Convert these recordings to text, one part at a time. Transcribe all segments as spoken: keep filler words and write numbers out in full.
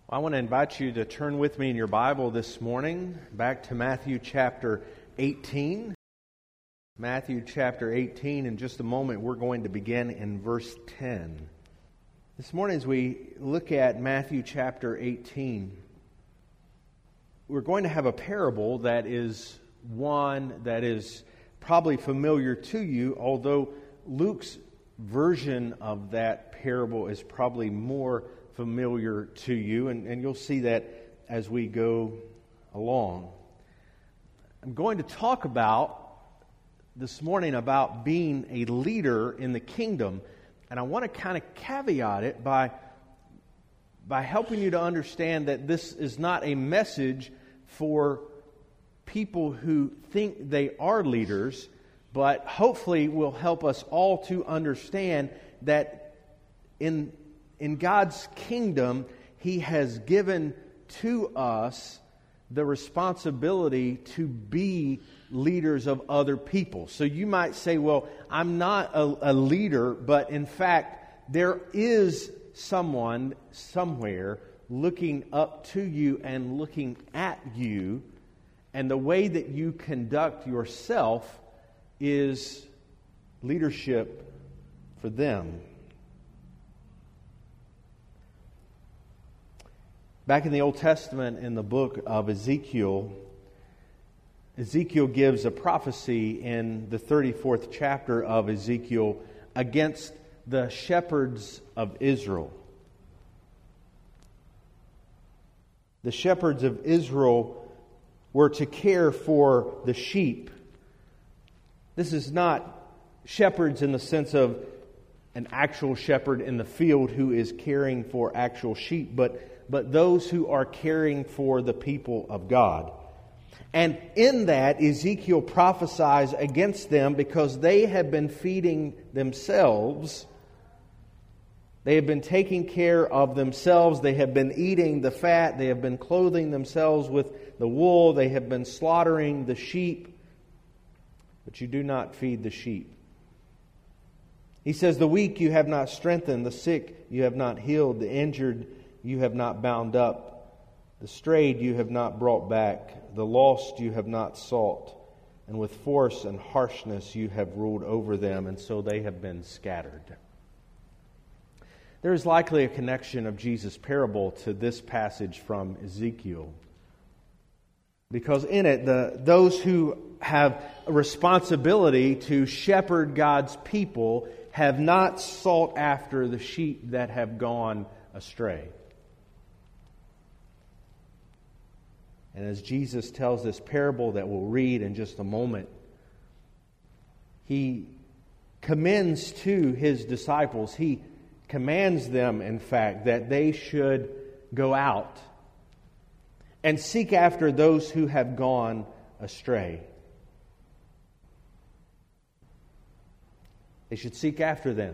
I want to invite you to turn with me in your Bible this morning back to Matthew chapter eighteen. Matthew chapter eighteen. In just a moment, we're going to begin in verse ten. This morning, as we look at Matthew chapter eighteen, we're going to have a parable that is one that is probably familiar to you, although Luke's version of that parable is probably more familiar to you, and, and you'll see that as we go along. I'm going to talk about this morning about being a leader in the kingdom, and I want to kind of caveat it by, by helping you to understand that this is not a message for people who think they are leaders, but hopefully will help us all to understand that in In God's kingdom, He has given to us the responsibility to be leaders of other people. So you might say, well, I'm not a, a leader, but in fact, there is someone somewhere looking up to you and looking at you, and the way that you conduct yourself is leadership for them. Back in the Old Testament, in the book of Ezekiel, Ezekiel gives a prophecy in the thirty-fourth chapter of Ezekiel against the shepherds of Israel. The shepherds of Israel were to care for the sheep. This is not shepherds in the sense of an actual shepherd in the field who is caring for actual sheep, but but those who are caring for the people of God. And in that, Ezekiel prophesies against them because they have been feeding themselves. They have been taking care of themselves. They have been eating the fat. They have been clothing themselves with the wool. They have been slaughtering the sheep. But you do not feed the sheep. He says, the weak you have not strengthened, the sick you have not healed, the injured you have not bound up, the strayed you have not brought back, the lost you have not sought, and with force and harshness you have ruled over them, and so they have been scattered. There is likely a connection of Jesus' parable to this passage from Ezekiel, because in it, the those who have a responsibility to shepherd God's people have not sought after the sheep that have gone astray. And as Jesus tells this parable that we'll read in just a moment, He commends to His disciples, He commands them, in fact, that they should go out and seek after those who have gone astray. They should seek after them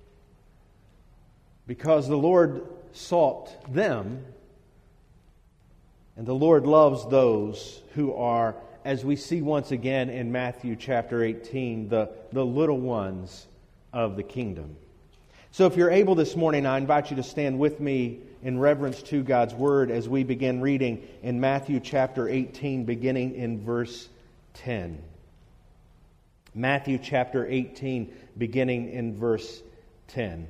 because the Lord sought them. And the Lord loves those who are, as we see once again in Matthew chapter eighteen, the, the little ones of the kingdom. So if you're able this morning, I invite you to stand with me in reverence to God's Word as we begin reading in Matthew chapter eighteen, beginning in verse ten. Matthew chapter eighteen, beginning in verse ten.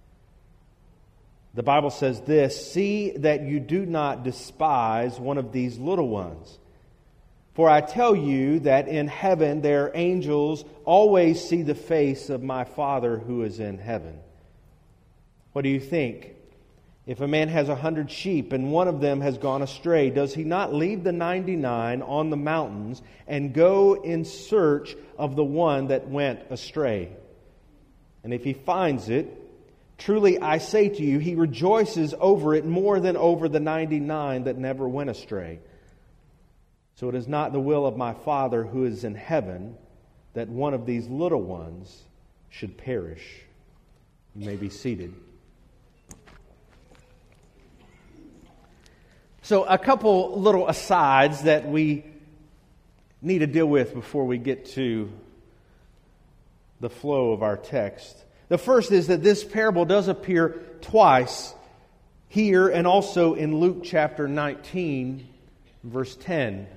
The Bible says this, "See that you do not despise one of these little ones. For I tell you that in heaven their angels always see the face of my Father who is in heaven. What do you think? If a man has a hundred sheep and one of them has gone astray, does he not leave the ninety-nine on the mountains and go in search of the one that went astray? And if he finds it, truly I say to you, he rejoices over it more than over the ninety-nine that never went astray. So it is not the will of my Father who is in heaven that one of these little ones should perish." You may be seated. So a couple little asides that we need to deal with before we get to the flow of our text. The first is that this parable does appear twice here and also in Luke chapter nineteen, verse ten.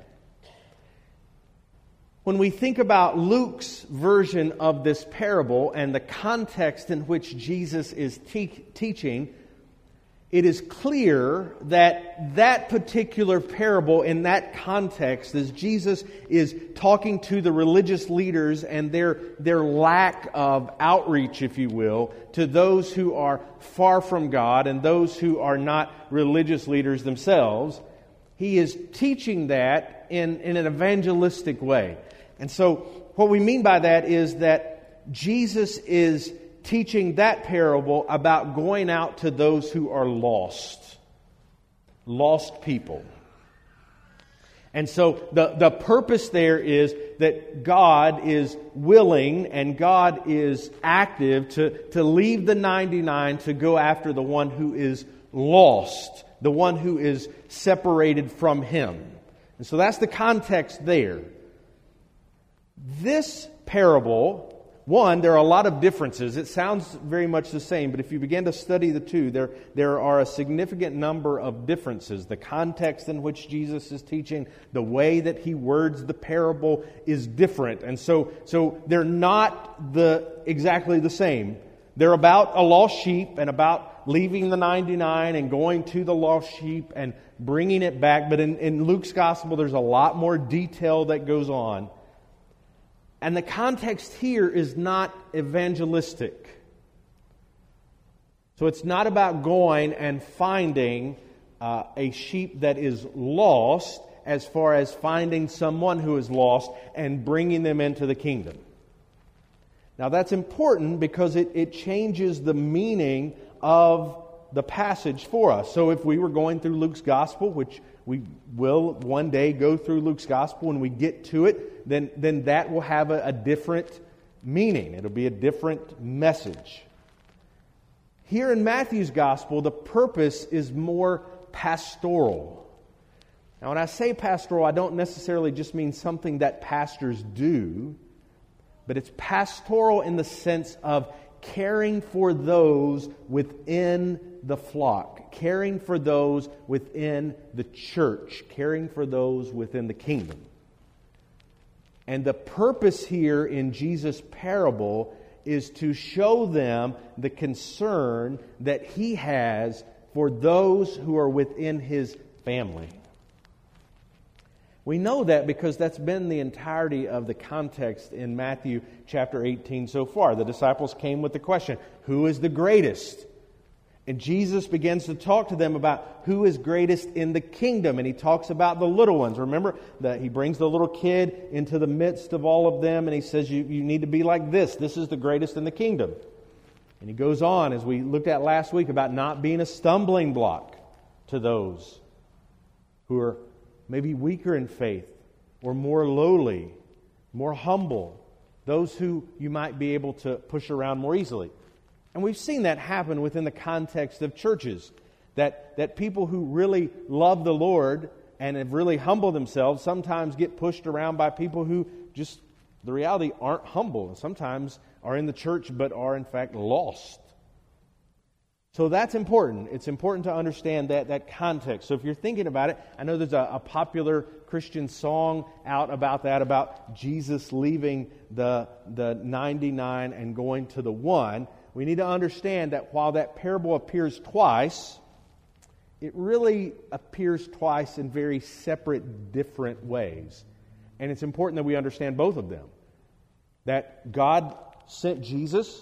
When we think about Luke's version of this parable and the context in which Jesus is te- teaching, it is clear that that particular parable in that context, as Jesus is talking to the religious leaders and their, their lack of outreach, if you will, to those who are far from God and those who are not religious leaders themselves, he is teaching that in, in an evangelistic way. And so what we mean by that is that Jesus is teaching that parable about going out to those who are lost. Lost people. And so the, the purpose there is that God is willing and God is active to, to leave the ninety-nine to go after the one who is lost, the one who is separated from Him. And so that's the context there. This parable, one, there are a lot of differences. It sounds very much the same, but if you begin to study the two, there, there are a significant number of differences. The context in which Jesus is teaching, the way that He words the parable is different. And so, so they're not the exactly the same. They're about a lost sheep and about leaving the ninety-nine and going to the lost sheep and bringing it back. But in, in Luke's gospel, there's a lot more detail that goes on. And the context here is not evangelistic. So it's not about going and finding uh, a sheep that is lost as far as finding someone who is lost and bringing them into the kingdom. Now that's important because it, it changes the meaning of the passage for us. So if we were going through Luke's gospel, which we will one day go through Luke's gospel, when we get to it, then, then that will have a, a different meaning. It'll be a different message. Here in Matthew's gospel, the purpose is more pastoral. Now when I say pastoral, I don't necessarily just mean something that pastors do, but it's pastoral in the sense of caring for those within the flock, caring for those within the church, caring for those within the kingdom. And the purpose here in Jesus' parable is to show them the concern that He has for those who are within His family. We know that because that's been the entirety of the context in Matthew chapter eighteen so far. The disciples came with the question, who is the greatest? And Jesus begins to talk to them about who is greatest in the kingdom. And He talks about the little ones. Remember that He brings the little kid into the midst of all of them and He says, you, you need to be like this. This is the greatest in the kingdom. And He goes on, as we looked at last week, about not being a stumbling block to those who are maybe weaker in faith or more lowly, more humble, those who you might be able to push around more easily. And we've seen that happen within the context of churches, that, that people who really love the Lord and have really humbled themselves sometimes get pushed around by people who just, the reality, aren't humble, and sometimes are in the church but are in fact lost. So that's important. It's important to understand that, that context. So if you're thinking about it, I know there's a, a popular Christian song out about that, about Jesus leaving the, the ninety-nine and going to the one. We need to understand that while that parable appears twice, it really appears twice in very separate, different ways. And it's important that we understand both of them. That God sent Jesus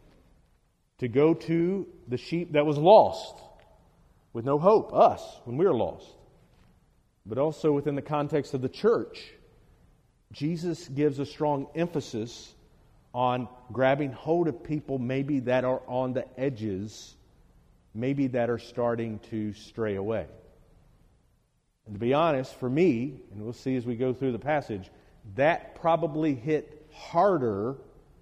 to go to the sheep that was lost, with no hope, us, when we were lost. But also within the context of the church, Jesus gives a strong emphasis on grabbing hold of people maybe that are on the edges, maybe that are starting to stray away. And to be honest, for me, and we'll see as we go through the passage, that probably hit harder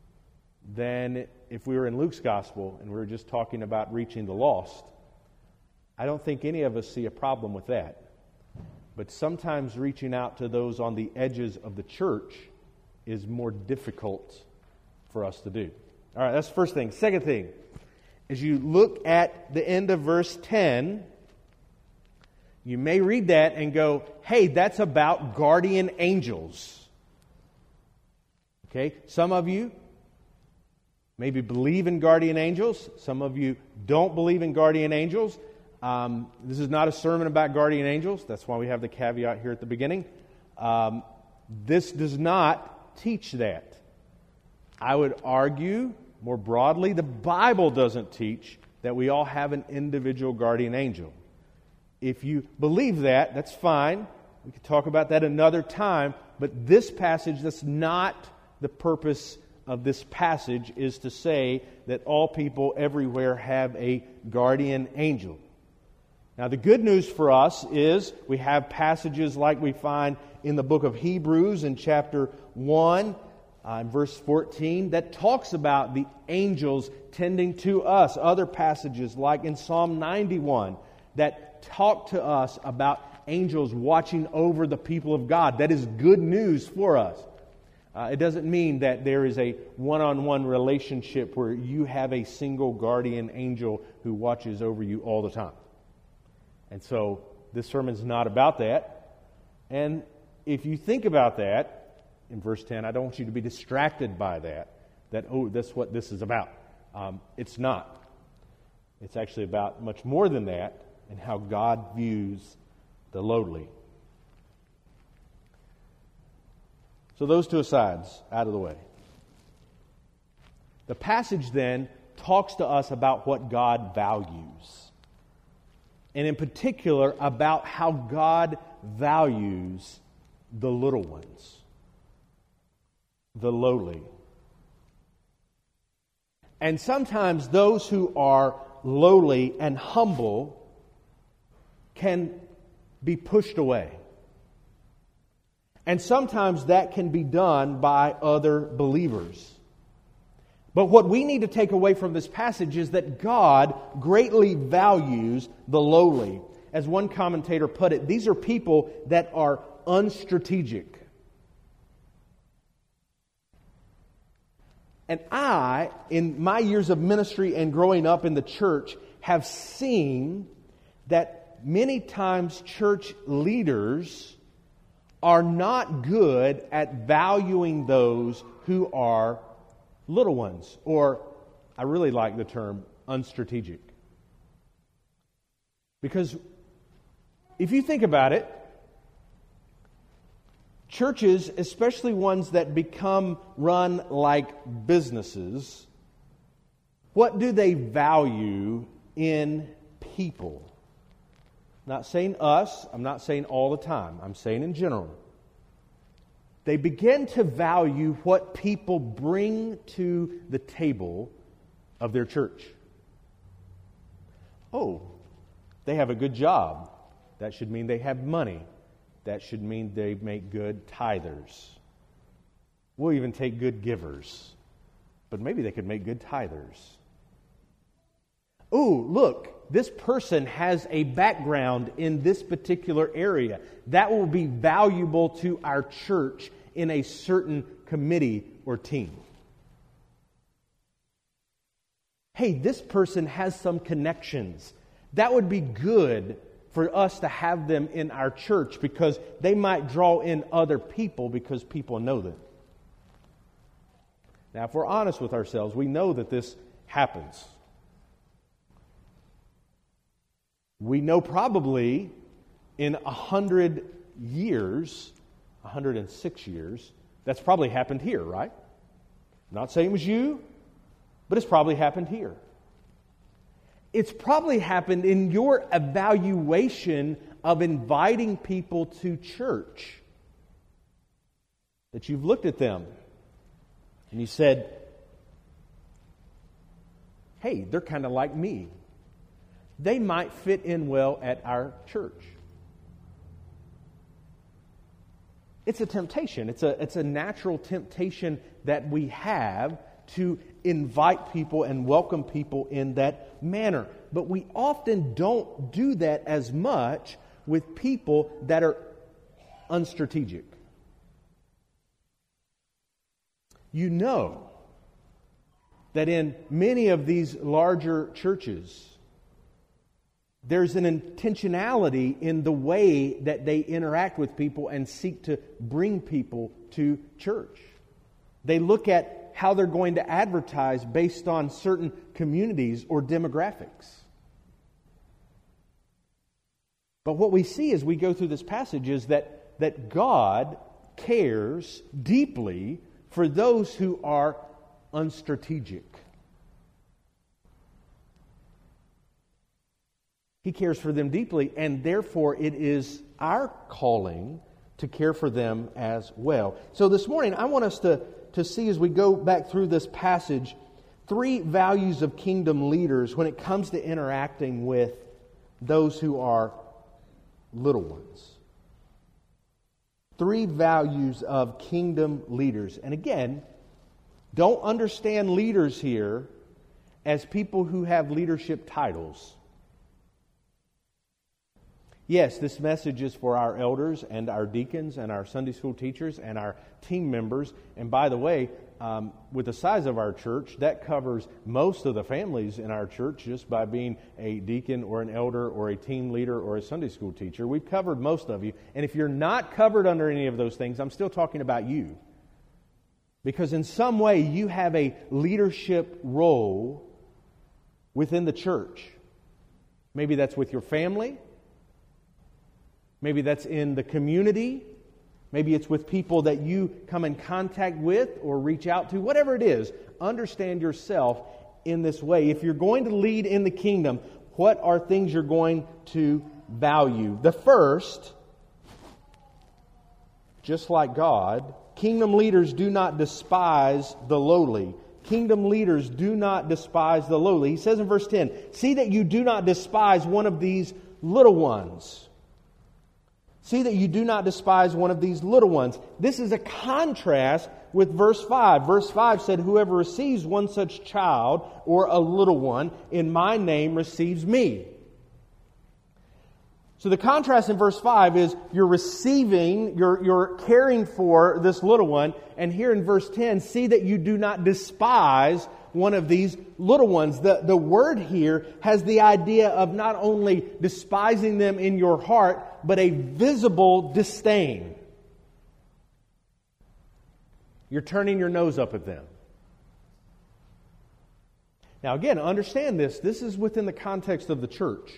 than if we were in Luke's gospel and we were just talking about reaching the lost. I don't think any of us see a problem with that. But sometimes reaching out to those on the edges of the church is more difficult for us to do. All right, that's the first thing. Second thing as you look at the end of verse ten, you may read that and go, hey, that's about guardian angels. Okay, some of you maybe believe in guardian angels. Some of you don't believe in guardian angels. Um, this is not a sermon about guardian angels. That's why we have the caveat here at the beginning. Um, this does not teach that. I would argue, more broadly, the Bible doesn't teach that we all have an individual guardian angel. If you believe that, that's fine. We could talk about that another time. But this passage, that's not the purpose of this passage, is to say that all people everywhere have a guardian angel. Now, the good news for us is we have passages like we find in the book of Hebrews in chapter one, uh, in verse fourteen, that talks about the angels tending to us. Other passages like in Psalm ninety-one that talk to us about angels watching over the people of God. That is good news for us. Uh, it doesn't mean that there is a one-on-one relationship where you have a single guardian angel who watches over you all the time. And so this sermon's not about that. And if you think about that, in verse ten, I don't want you to be distracted by that, that, oh, that's what this is about. Um, it's not. It's actually about much more than that and how God views the lowly. So those two asides out of the way. The passage then talks to us about what God values. And in particular, about how God values the little ones, the lowly. And sometimes those who are lowly and humble can be pushed away. And sometimes that can be done by other believers. But what we need to take away from this passage is that God greatly values the lowly. As one commentator put it, these are people that are unstrategic. And I, in my years of ministry and growing up in the church, have seen that many times church leaders are not good at valuing those who are little ones, or I really like the term unstrategic. Because if you think about it, churches, especially ones that become run like businesses, what do they value in people? I'm not saying us, I'm not saying all the time, I'm saying in general. They begin to value what people bring to the table of their church. Oh, they have a good job. That should mean they have money. That should mean they make good tithers. We'll even take good givers. But maybe they could make good tithers. Oh, look, this person has a background in this particular area. That will be valuable to our church in a certain committee or team. Hey, this person has some connections. That would be good for us to have them in our church because they might draw in other people because people know them. Now, if we're honest with ourselves, we know that this happens. We know probably in a hundred years, one hundred six years, that's probably happened here, right? I'm not saying it was you, but it's probably happened here. It's probably happened in your evaluation of inviting people to church. That you've looked at them and you said, hey, they're kind of like me. They might fit in well at our church. It's a temptation. It's a, it's a natural temptation that we have to invite people and welcome people in that manner. But we often don't do that as much with people that are unstrategic. You know that in many of these larger churches, there's an intentionality in the way that they interact with people and seek to bring people to church. They look at how they're going to advertise based on certain communities or demographics. But what we see as we go through this passage is that, that God cares deeply for those who are unstrategic. He cares for them deeply, and therefore it is our calling to care for them as well. So this morning, I want us to, to see, as we go back through this passage, three values of kingdom leaders when it comes to interacting with those who are little ones. Three values of kingdom leaders. And again, don't understand leaders here as people who have leadership titles. Yes, this message is for our elders and our deacons and our Sunday school teachers and our team members. And by the way, um, with the size of our church, that covers most of the families in our church just by being a deacon or an elder or a team leader or a Sunday school teacher. We've covered most of you. And if you're not covered under any of those things, I'm still talking about you. Because in some way you have a leadership role within the church. Maybe that's with your family. Maybe that's in the community. Maybe it's with people that you come in contact with or reach out to. Whatever it is, understand yourself in this way. If you're going to lead in the kingdom, what are things you're going to value? The first, just like God, kingdom leaders do not despise the lowly. Kingdom leaders do not despise the lowly. He says in verse ten, "See that you do not despise one of these little ones." See that you do not despise one of these little ones. This is a contrast with verse five. Verse five said, "Whoever receives one such child or a little one in my name receives me." So the contrast in verse five is you're receiving, you're, you're caring for this little one. And here in verse ten, see that you do not despise one of these little ones. The, the word here has the idea of not only despising them in your heart, but a visible disdain. You're turning your nose up at them. Now again, understand this. This is within the context of the church.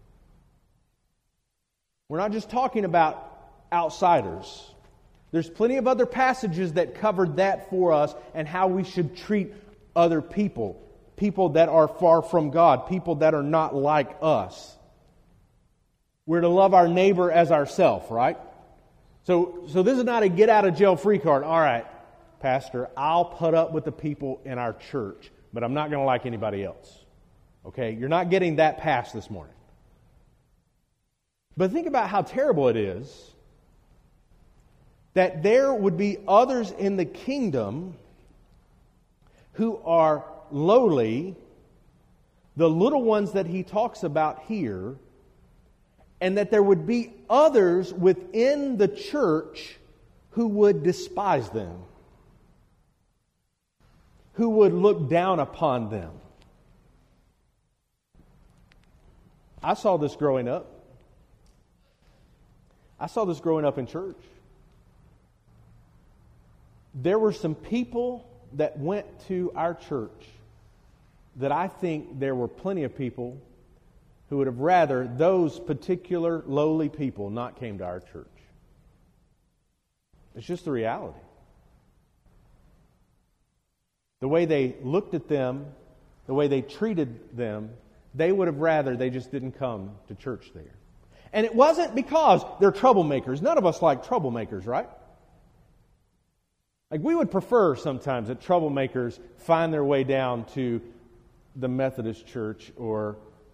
We're not just talking about outsiders. There's plenty of other passages that covered that for us and how we should treat other people. People that are far from God. People that are not like us. We're to love our neighbor as ourselves, right? So, so this is not a get out of jail free card. All right, Pastor, I'll put up with the people in our church, but I'm not going to like anybody else. Okay? You're not getting that pass this morning. But think about how terrible it is that there would be others in the kingdom who are lowly, the little ones that he talks about here, and that there would be others within the church who would despise them, who would look down upon them. I saw this growing up. I saw this growing up in church. There were some people that went to our church that I think there were plenty of people who would have rather those particular lowly people not came to our church. It's just the reality. The way they looked at them, the way they treated them, they would have rather they just didn't come to church there. And it wasn't because they're troublemakers. None of us like troublemakers, right? Like we would prefer sometimes that troublemakers find their way down to the Methodist church, or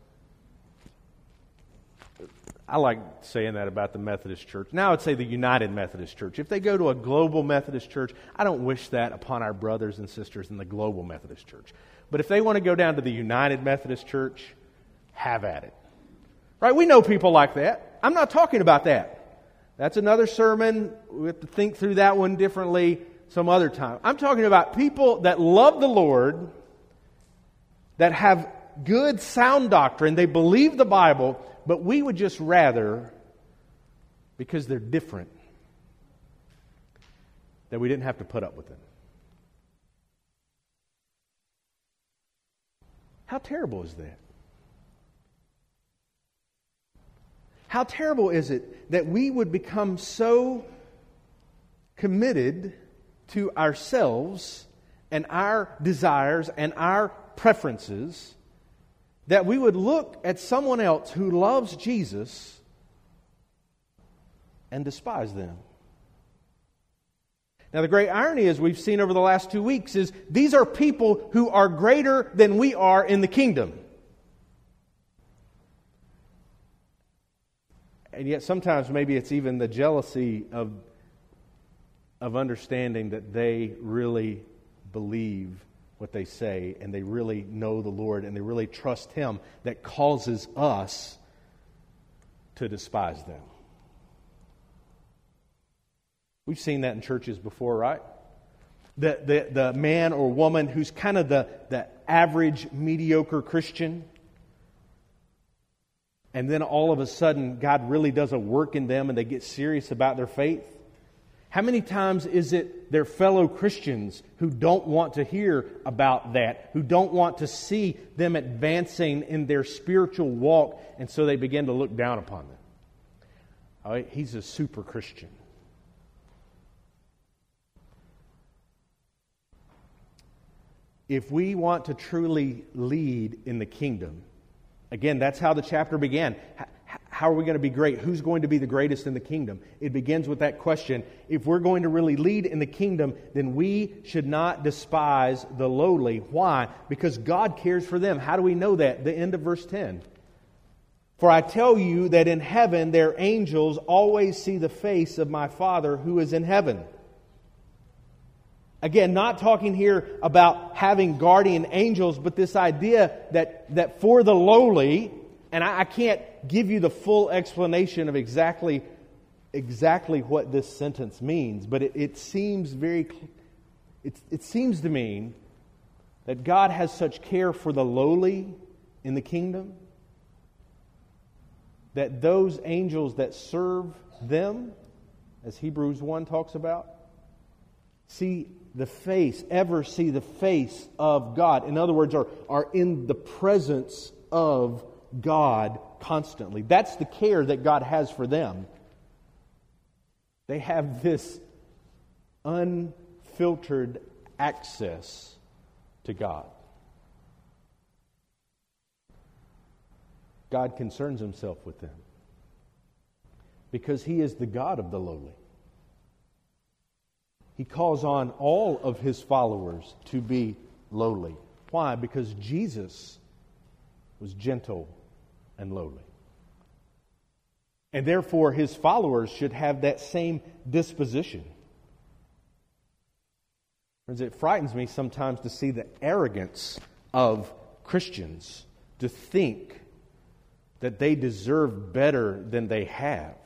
I like saying that about the Methodist church. Now I would say the United Methodist Church. If they go to a global Methodist church, I don't wish that upon our brothers and sisters in the global Methodist church. But if they want to go down to the United Methodist Church, have at it. Right? We know people like that. I'm not talking about that. That's another sermon. We have to think through that one differently some other time. I'm talking about people that love the Lord, that have good, sound doctrine. They believe the Bible, but we would just rather, because they're different, that we didn't have to put up with them. How terrible is that? How terrible is it that we would become so committed to ourselves and our desires and our preferences that we would look at someone else who loves Jesus and despise them? Now, the great irony, as we've seen over the last two weeks, is these are people who are greater than we are in the kingdom. And yet sometimes maybe it's even the jealousy of, of understanding that they really believe what they say and they really know the Lord and they really trust Him that causes us to despise them. We've seen that in churches before, right? The, the, the man or woman who's kind of the, the average, mediocre Christian. And then all of a sudden, God really does a work in them and they get serious about their faith. How many times is it their fellow Christians who don't want to hear about that, who don't want to see them advancing in their spiritual walk, and so they begin to look down upon them? All right, he's a super Christian. If we want to truly lead in the kingdom, again, that's how the chapter began. How are we going to be great? Who's going to be the greatest in the kingdom? It begins with that question. If we're going to really lead in the kingdom, then we should not despise the lowly. Why? Because God cares for them. How do we know that? The end of verse ten. For I tell you that in heaven their angels always see the face of my Father who is in heaven. Again, not talking here about having guardian angels, but this idea that, that for the lowly, and I, I can't give you the full explanation of exactly, exactly what this sentence means, but it, it seems very, it, it seems to mean that God has such care for the lowly in the kingdom that those angels that serve them, as Hebrews one talks about, see the face, ever see the face of God. In other words, are, are in the presence of God constantly. That's the care that God has for them. They have this unfiltered access to God. God concerns Himself with them because He is the God of the lowly. He calls on all of His followers to be lowly. Why? Because Jesus was gentle and lowly. And therefore, His followers should have that same disposition. Friends, it frightens me sometimes to see the arrogance of Christians to think that they deserve better than they have.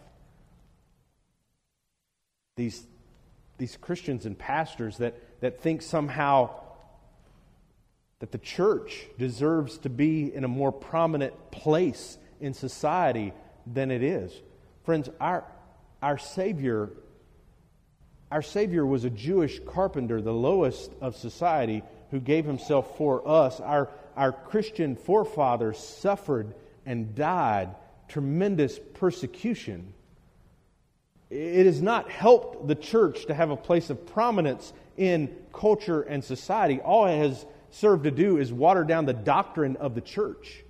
These These Christians and pastors that, that think somehow that the church deserves to be in a more prominent place in society than it is. Friends, our, our Savior, our Savior was a Jewish carpenter, the lowest of society, who gave Himself for us. Our, our Christian forefathers suffered and died tremendous persecution. It has not helped the church to have a place of prominence in culture and society. All it has served to do is water down the doctrine of the church.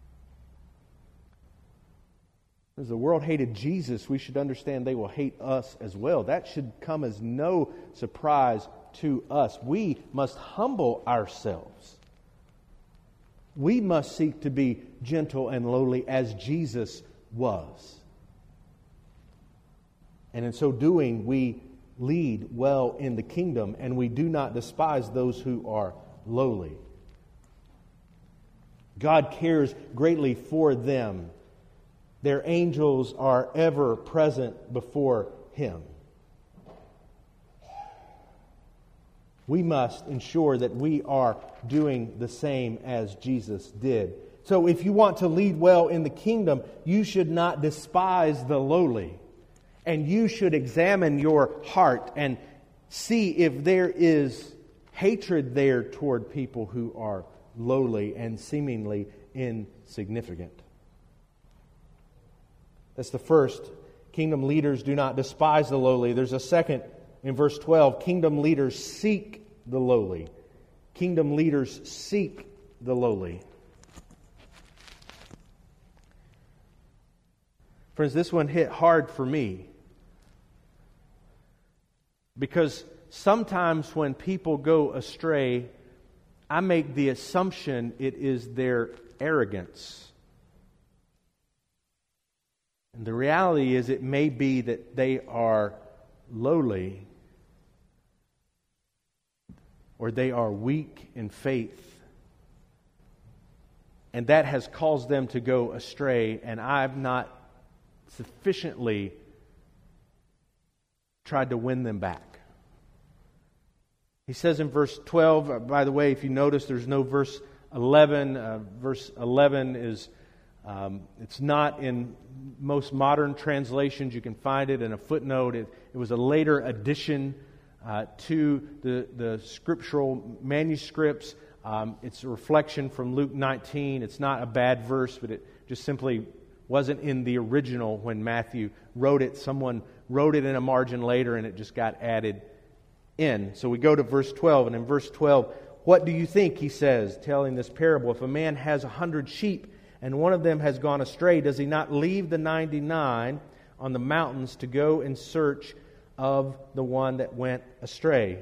As the world hated Jesus, we should understand they will hate us as well. That should come as no surprise to us. We must humble ourselves. We must seek to be gentle and lowly as Jesus was. And in so doing, we lead well in the kingdom, and we do not despise those who are lowly. God cares greatly for them. Their angels are ever present before Him. we must ensure that we are doing the same as Jesus did. So if you want to lead well in the kingdom, you should not despise the lowly. And you should examine your heart and see if there is hatred there toward people who are lowly and seemingly insignificant. That's the first. Kingdom leaders do not despise the lowly. There's a second in verse twelve. Kingdom leaders seek the lowly. Kingdom leaders seek the lowly. Friends, this one hit hard for me. Because sometimes when people go astray, I make the assumption it is their arrogance. And the reality is it may be that they are lowly or they are weak in faith. And that has caused them to go astray, and I've not sufficiently tried to win them back. He says in verse twelve, by the way, if you notice, there's no verse eleven. Uh, verse eleven is, um, it's not in most modern translations. You can find it in a footnote. It, it was a later addition uh, to the, the scriptural manuscripts. Um, it's a reflection from Luke nineteen. It's not a bad verse, but it just simply wasn't in the original when Matthew wrote it. Someone wrote it in a margin later, and it just got added in. So we go to verse twelve, and in verse twelve, what do you think, he says, telling this parable? If a man has a hundred sheep, and one of them has gone astray, does he not leave the ninety-nine on the mountains to go in search of the one that went astray?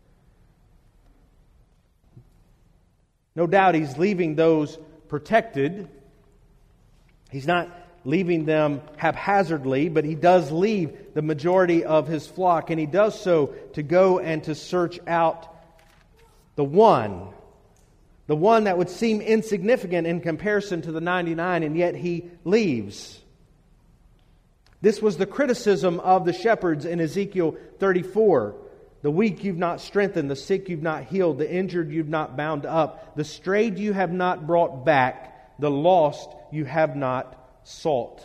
No doubt he's leaving those protected. He's not leaving them haphazardly, but he does leave the majority of his flock, and he does so to go and to search out the one, the one that would seem insignificant in comparison to the ninety-nine, and yet he leaves. This was the criticism of the shepherds in Ezekiel thirty-four. The weak you've not strengthened, the sick you've not healed, the injured you've not bound up, the strayed you have not brought back, the lost you have not sought.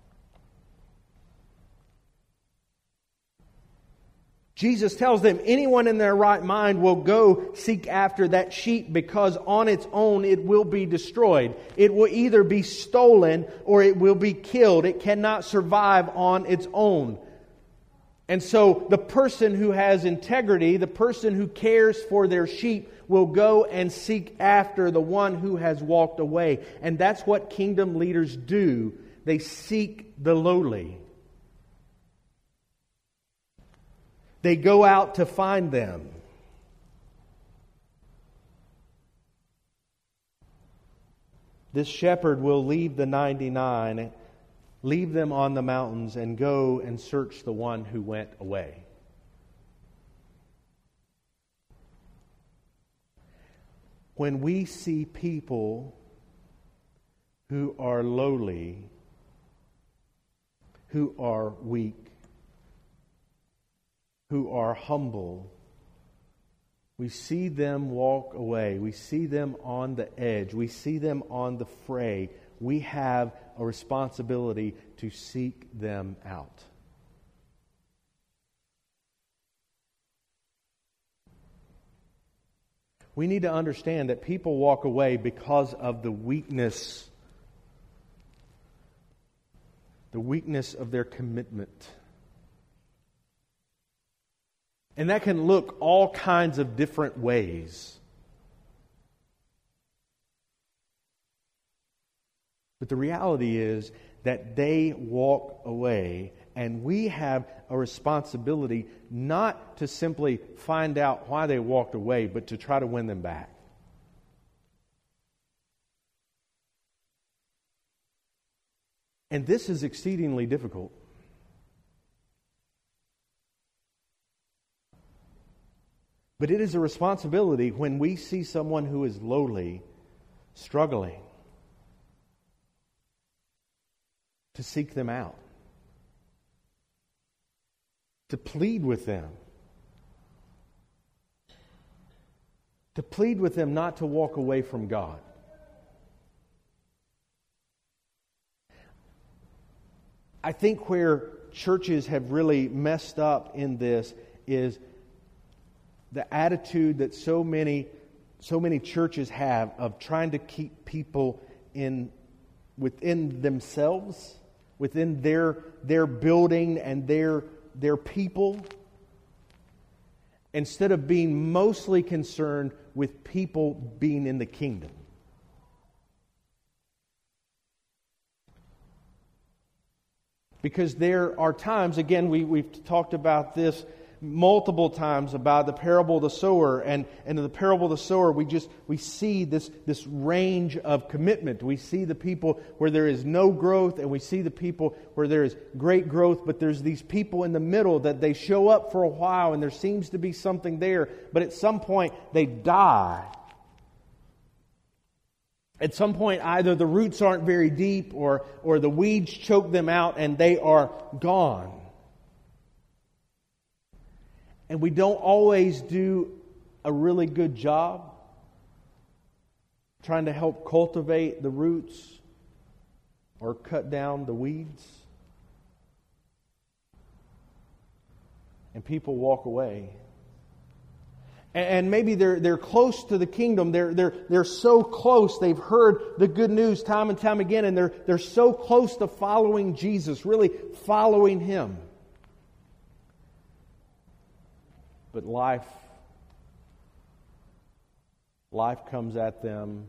Jesus tells them anyone in their right mind will go seek after that sheep because on its own it will be destroyed. It will either be stolen or it will be killed. It cannot survive on its own. And so the person who has integrity, the person who cares for their sheep, will go and seek after the one who has walked away. And that's what kingdom leaders do. They seek the lowly. They go out to find them. This shepherd will leave the ninety-nine, leave them on the mountains, and go and search the one who went away. When we see people who are lowly, who are weak, who are humble, we see them walk away. We see them on the edge. We see them on the fray. We have a responsibility to seek them out. We need to understand that people walk away because of the weakness, the weakness of their commitment. And that can look all kinds of different ways. But the reality is that they walk away, and we have a responsibility not to simply find out why they walked away, but to try to win them back. And this is exceedingly difficult. But it is a responsibility when we see someone who is lowly, struggling, to seek them out, to plead with them, to plead with them not to walk away from God. I think where churches have really messed up in this is the attitude that so many so many churches have of trying to keep people in within themselves, within their their building and their their people, instead of being mostly concerned with people being in the kingdom. Because there are times, again, we, we've talked about this multiple times about the parable of the sower, and, and in the parable of the sower, we just we see this, this range of commitment. We see the people where there is no growth, and we see the people where there is great growth, but there's these people in the middle that they show up for a while, and there seems to be something there, but at some point they die. At some point, either the roots aren't very deep, or, or the weeds choke them out, and they are gone. And we don't always do a really good job trying to help cultivate the roots or cut down the weeds. And people walk away. And maybe they're they're close to the kingdom. They're they're they're so close. They've heard the good news time and time again, and they're they're so close to following Jesus, really following Him. But life, life comes at them.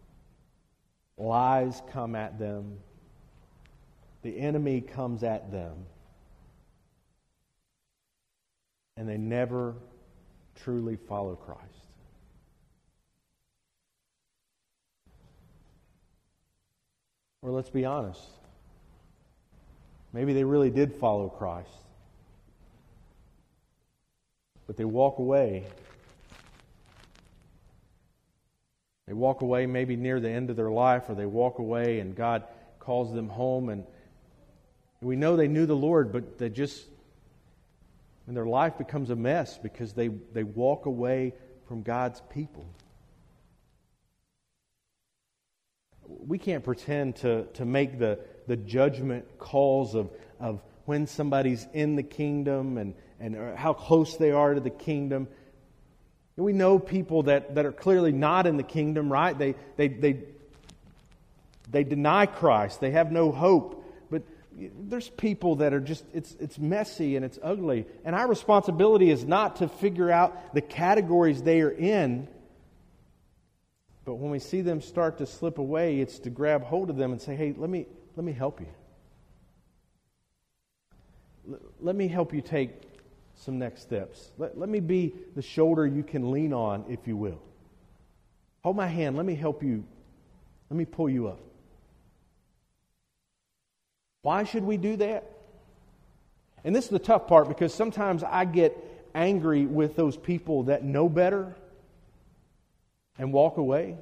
Lies come at them. The enemy comes at them. And they never truly follow Christ. Or let's be honest. Maybe they really did follow Christ. But they walk away. They walk away maybe near the end of their life, or they walk away and God calls them home. And we know they knew the Lord, but they just, and their life becomes a mess because they, they walk away from God's people. We can't pretend to, to make the, the judgment calls of, of when somebody's in the kingdom and, and how close they are to the kingdom. We know people that, that are clearly not in the kingdom, right? They, they, they, they deny Christ. They have no hope. But there's people that are just, it's, it's messy and it's ugly. And our responsibility is not to figure out the categories they are in. But when we see them start to slip away, it's to grab hold of them and say, hey, let me, let me help you. L- let me help you take some next steps. Let, let me be the shoulder you can lean on, if you will. Hold my hand. Let me help you. Let me pull you up. Why should we do that? And this is the tough part, because sometimes I get angry with those people that know better and walk away.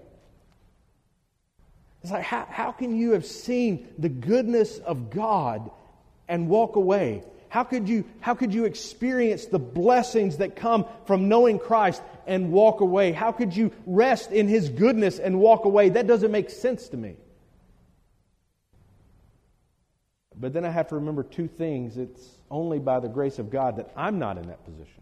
It's like, how, how can you have seen the goodness of God and walk away? How could you, how could you experience the blessings that come from knowing Christ and walk away? How could you rest in His goodness and walk away? That doesn't make sense to me. But then I have to remember two things. It's only by the grace of God that I'm not in that position.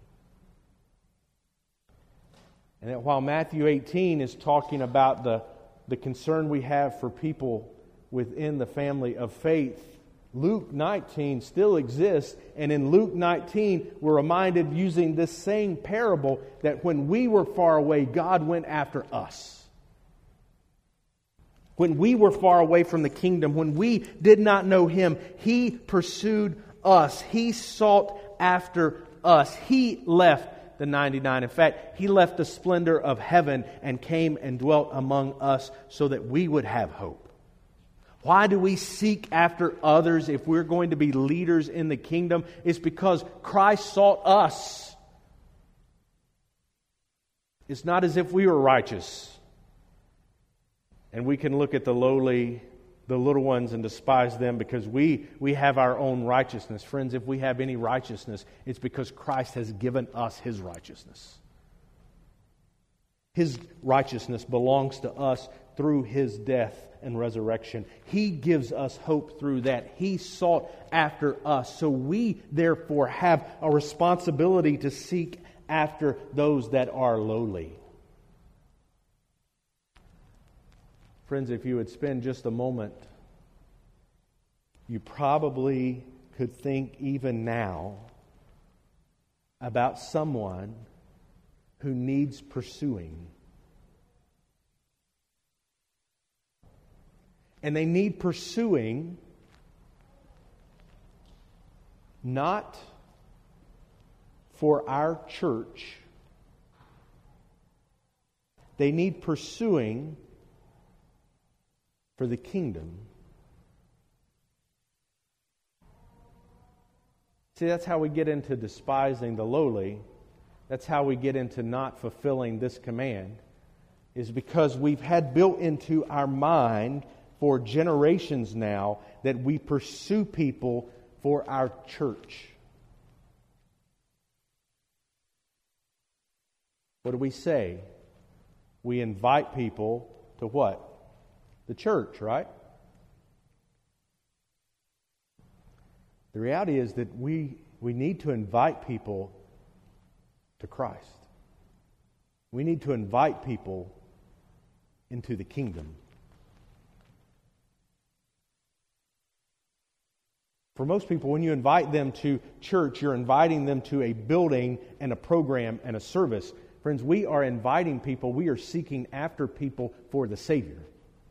And that while Matthew eighteen is talking about the, the concern we have for people within the family of faith, Luke nineteen still exists, and in Luke nineteen we're reminded, using this same parable, that when we were far away, God went after us. When we were far away from the kingdom, when we did not know Him, He pursued us. He sought after us. He left the ninety-nine. In fact, He left the splendor of heaven and came and dwelt among us so that we would have hope. Why do we seek after others if we're going to be leaders in the kingdom? It's because Christ sought us. It's not as if we were righteous and we can look at the lowly, the little ones, and despise them because we, we have our own righteousness. Friends, if we have any righteousness, it's because Christ has given us His righteousness. His righteousness belongs to us through His death and resurrection. He gives us hope through that. He sought after us. So we, therefore, have a responsibility to seek after those that are lowly. Friends, if you would spend just a moment, you probably could think even now about someone who needs pursuing. And they need pursuing not for our church. They need pursuing for the kingdom. See, that's how we get into despising the lowly. That's how we get into not fulfilling this command, is because we've had built into our mind for generations now that we pursue people for our church. What do we say? We invite people to what? The church, right? The reality is that we, we need to invite people to Christ. We need to invite people into the kingdom. For most people, when you invite them to church, you're inviting them to a building and a program and a service. Friends, we are inviting people, we are seeking after people for the Savior.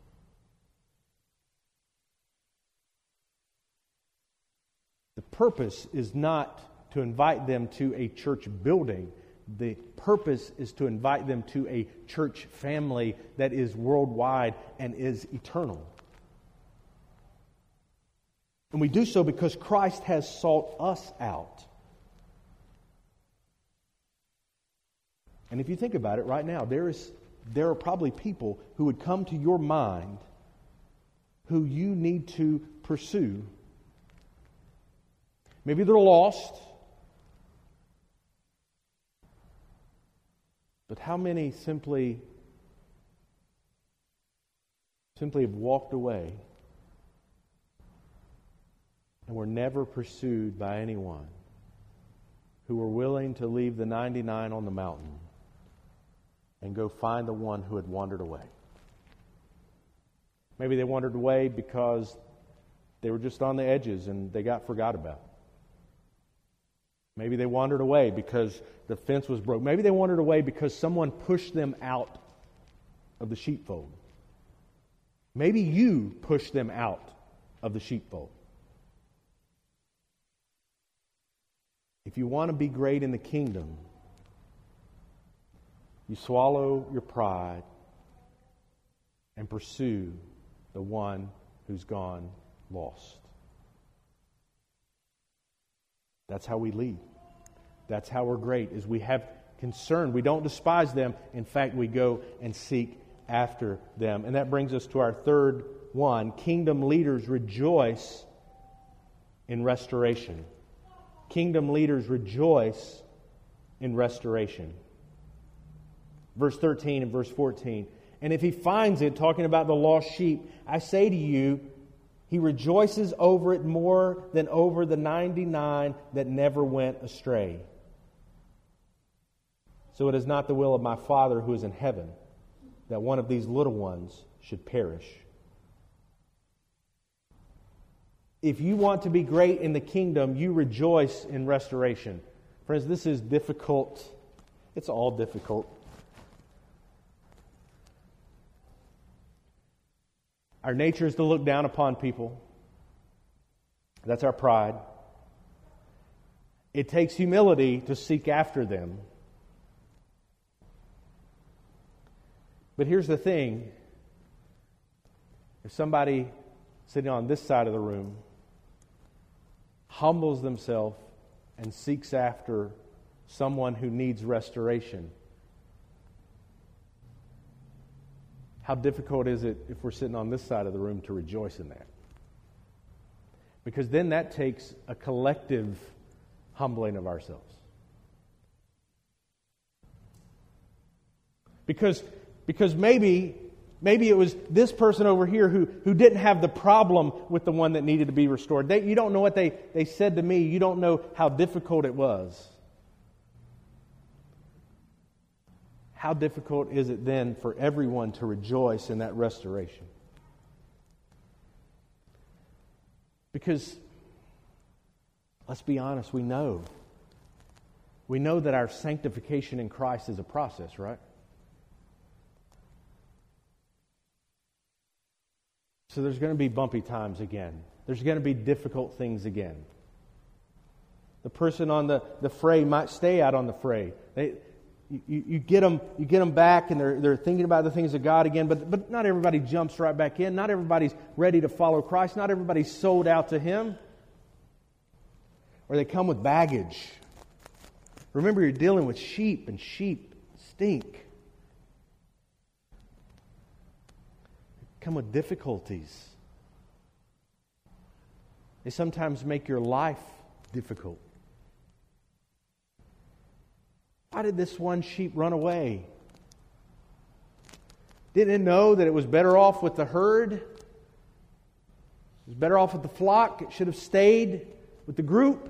The purpose is not to invite them to a church building. The purpose is to invite them to a church family that is worldwide and is eternal. And we do so because Christ has sought us out. And if you think about it right now, there is there are probably people who would come to your mind who you need to pursue. Maybe they're lost. But how many simply simply have walked away and were never pursued by anyone who were willing to leave the ninety-nine on the mountain and go find the one who had wandered away? Maybe they wandered away because they were just on the edges and they got forgot about. Maybe they wandered away because the fence was broke. Maybe they wandered away because someone pushed them out of the sheepfold. Maybe you pushed them out of the sheepfold. If you want to be great in the kingdom, you swallow your pride and pursue the one who's gone lost. That's how we lead. That's how we're great, is we have concern. We don't despise them. In fact, we go and seek after them. And that brings us to our third one. Kingdom leaders rejoice in restoration. Kingdom leaders rejoice in restoration. Verse thirteen and verse fourteen. And if he finds it, talking about the lost sheep, I say to you, he rejoices over it more than over the ninety-nine that never went astray. So it is not the will of my Father who is in heaven that one of these little ones should perish. If you want to be great in the kingdom, you rejoice in restoration. Friends, this is difficult. It's all difficult. Our nature is to look down upon people. That's our pride. It takes humility to seek after them. But here's the thing. If somebody sitting on this side of the room humbles themselves and seeks after someone who needs restoration, how difficult is it if we're sitting on this side of the room to rejoice in that? Because then that takes a collective humbling of ourselves. Because, because maybe, maybe it was this person over here who, who didn't have the problem with the one that needed to be restored. They, you don't know what they, they said to me. You don't know how difficult it was. How difficult is it then for everyone to rejoice in that restoration? Because, let's be honest, we know. We know that our sanctification in Christ is a process, right? So there's going to be bumpy times again. There's going to be difficult things again. The person on the, the fray might stay out on the fray. They, you, you get them, you get them back, and they're they're thinking about the things of God again. But but not everybody jumps right back in. Not everybody's ready to follow Christ. Not everybody's sold out to Him. Or they come with baggage. Remember, you're dealing with sheep, and sheep stink. They come with difficulties. They sometimes make your life difficult. Why did this one sheep run away? Didn't it know that it was better off with the herd? It was better off with the flock. It should have stayed with the group.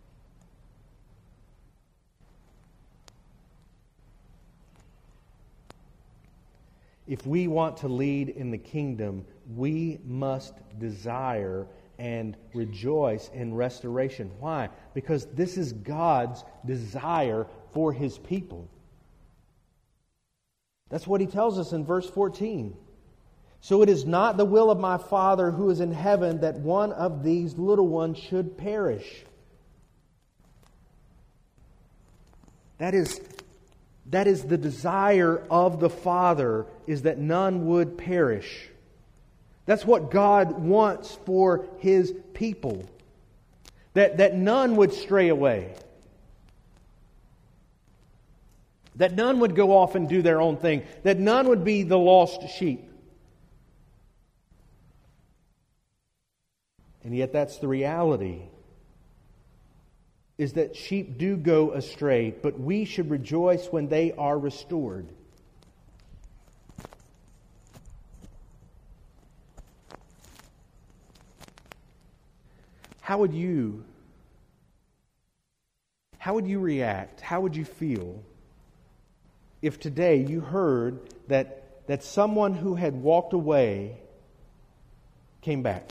If we want to lead in the kingdom, we must desire and rejoice in restoration. Why? Because this is God's desire for His people. That's what He tells us in verse fourteen. So it is not the will of my Father who is in heaven that one of these little ones should perish. That is, that is the desire of the Father, is that none would perish. That's what God wants for His people. That, that none would stray away. That none would go off and do their own thing. That none would be the lost sheep. And yet that's the reality. Is that sheep do go astray, but we should rejoice when they are restored. How would you, how would you react? How would you feel if today you heard that, that someone who had walked away came back?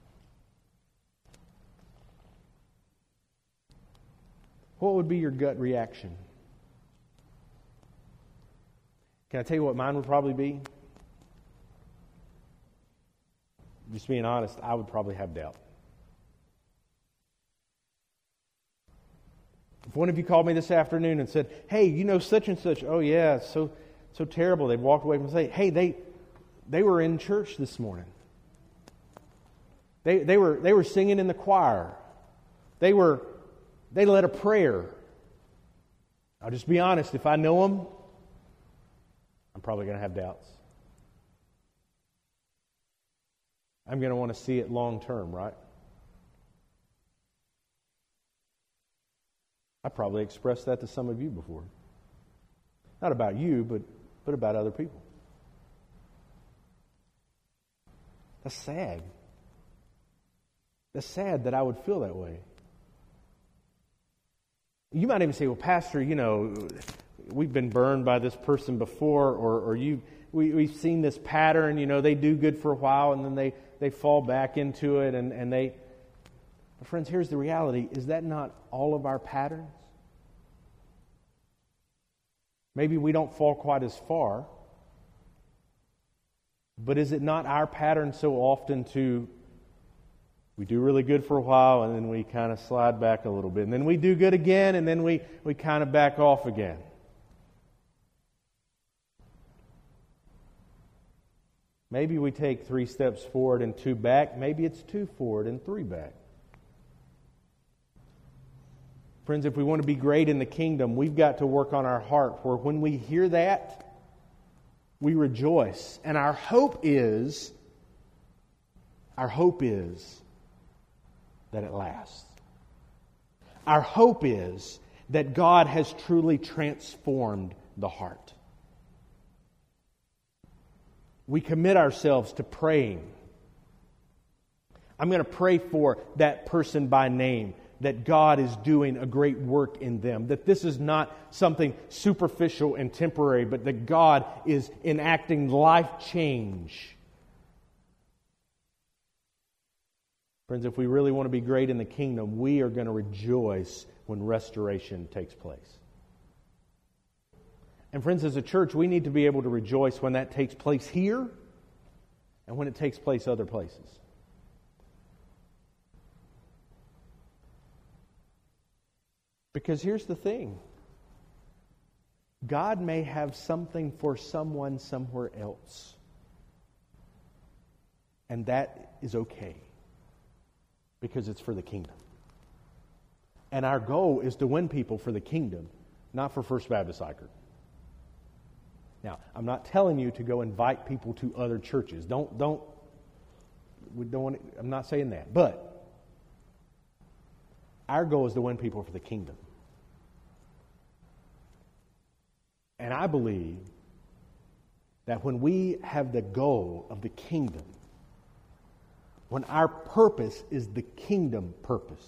What would be your gut reaction? Can I tell you what mine would probably be? Just being honest, I would probably have doubt. If one of you called me this afternoon and said, "Hey, you know such and such," oh yeah, it's so so terrible. They'd walked away from say, "Hey, they they were in church this morning. They they were they were singing in the choir. They were they led a prayer." I'll just be honest, if I know them, I'm probably going to have doubts. I'm going to want to see it long term, right? I probably expressed that to some of you before. Not about you, but, but about other people. That's sad. That's sad that I would feel that way. You might even say, "Well, Pastor, you know, we've been burned by this person before, or, or you, we, we've seen this pattern, you know, they do good for a while and then they, they fall back into it and, and they..." But friends, here's the reality. Is that not all of our patterns? Maybe we don't fall quite as far, but is it not our pattern so often to, we do really good for a while and then we kind of slide back a little bit, and then we do good again and then we, we kind of back off again? Maybe we take three steps forward and two back. Maybe it's two forward and three back. Friends, if we want to be great in the kingdom, we've got to work on our heart, where when we hear that, we rejoice. And our hope is, our hope is that it lasts. Our hope is that God has truly transformed the heart. we commit ourselves to praying. I'm going to pray for that person by name, that God is doing a great work in them, that this is not something superficial and temporary, but that God is enacting life change. Friends, if we really want to be great in the kingdom, we are going to rejoice when restoration takes place. And friends, as a church, we need to be able to rejoice when that takes place here and when it takes place other places. Because here's the thing. God may have something for someone somewhere else. And that is okay. Because it's for the kingdom. And our goal is to win people for the kingdom, not for First Baptist Sychard. Now, I'm not telling you to go invite people to other churches. Don't, don't, we don't want to, I'm not saying that. But our goal is to win people for the kingdom. And I believe that when we have the goal of the kingdom, when our purpose is the kingdom purpose,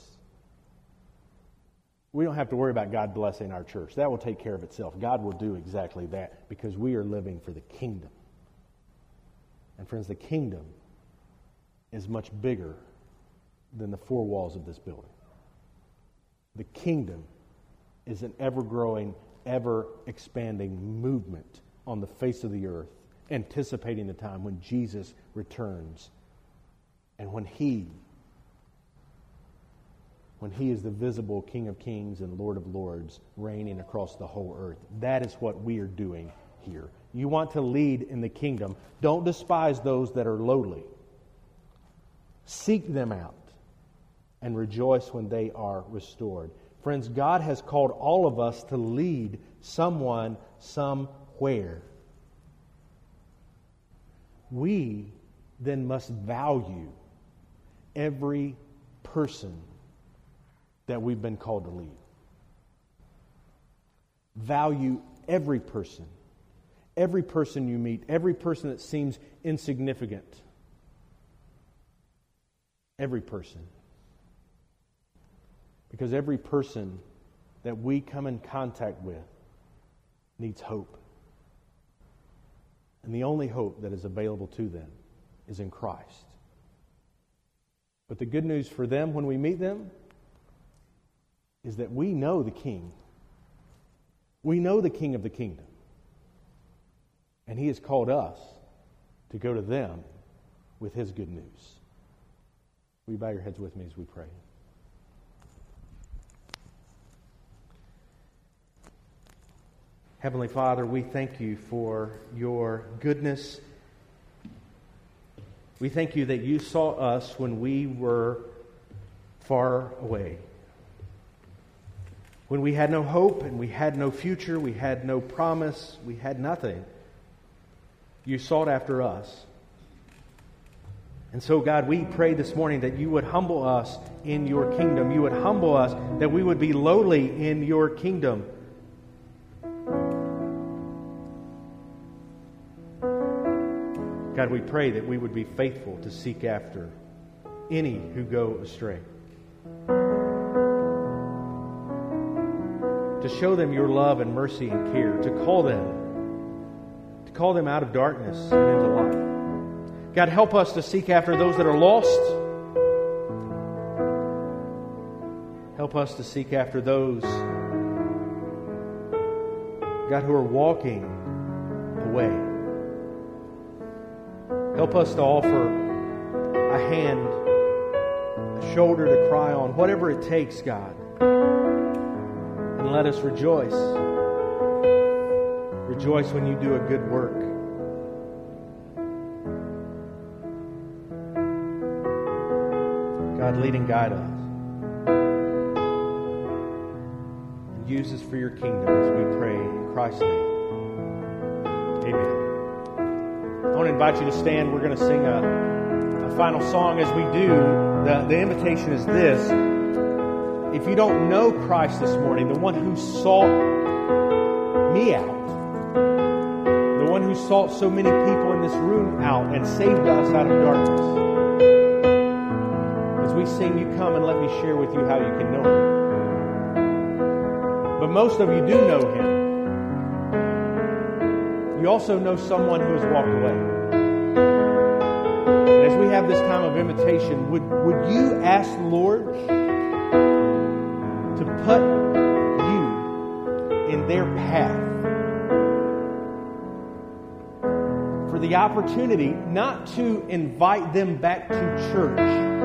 we don't have to worry about God blessing our church. That will take care of itself. God will do exactly that because we are living for the kingdom. And friends, the kingdom is much bigger than the four walls of this building. The kingdom is an ever-growing, ever-expanding movement on the face of the earth, anticipating the time when Jesus returns and when He when He is the visible King of Kings and Lord of Lords reigning across the whole earth. That is what we are doing here. You want to lead in the kingdom. Don't despise those that are lowly. Seek them out and rejoice when they are restored. Friends, God has called all of us to lead someone somewhere. We then must value every person that we've been called to lead. Value every person. Every person you meet. Every person that seems insignificant. Every person. Because every person that we come in contact with needs hope. And the only hope that is available to them is in Christ. But the good news for them when we meet them is that we know the King. We know the King of the kingdom. And He has called us to go to them with His good news. Will you bow your heads with me as we pray? Heavenly Father, we thank You for Your goodness. We thank You that You saw us when we were far away. When we had no hope and we had no future, we had no promise, we had nothing. You sought after us. And so, God, we pray this morning that You would humble us in Your kingdom. You would humble us, that we would be lowly in Your kingdom. God, we pray that we would be faithful to seek after any who go astray. To show them Your love and mercy and care. To call them. To call them out of darkness and into light. God, help us to seek after those that are lost. Help us to seek after those, God, who are walking away. Help us to offer a hand, a shoulder to cry on, whatever it takes, God. And let us rejoice. Rejoice when You do a good work. God, lead and guide us. And use us for Your kingdom as we pray in Christ's name. Amen. I want to invite you to stand. We're going to sing a, a final song. As we do, the, the invitation is this. If you don't know Christ this morning, the one who sought me out, the one who sought so many people in this room out and saved us out of darkness. As we sing, you come and let me share with you how you can know Him. But most of you do know Him. You also know someone who has walked away. And as we have this time of invitation, would, would you ask the Lord to put you in their path? For the opportunity not to invite them back to church,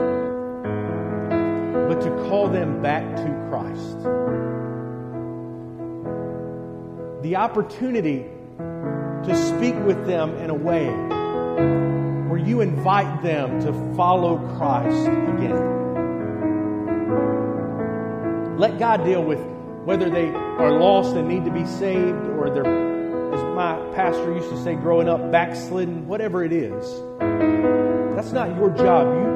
but to call them back to Christ. The opportunity to speak with them in a way where you invite them to follow Christ again. Let God deal with whether they are lost and need to be saved, or they're, as my pastor used to say growing up, backslidden, whatever it is. That's not your job. You,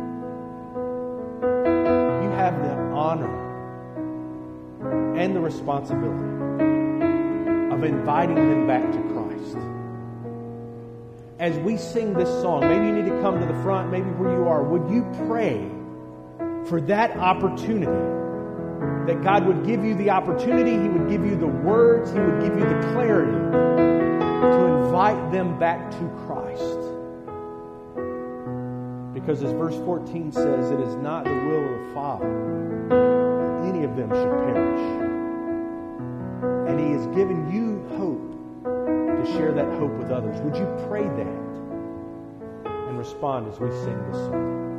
you have the honor and the responsibility of inviting them back to Christ. As we sing this song, maybe you need to come to the front, maybe where you are, would you pray for that opportunity? That God would give you the opportunity, He would give you the words, He would give you the clarity to invite them back to Christ. Because as verse fourteen says, it is not the will of the Father that any of them should perish. And He has given you hope to share that hope with others. Would you pray that and respond as we sing this song?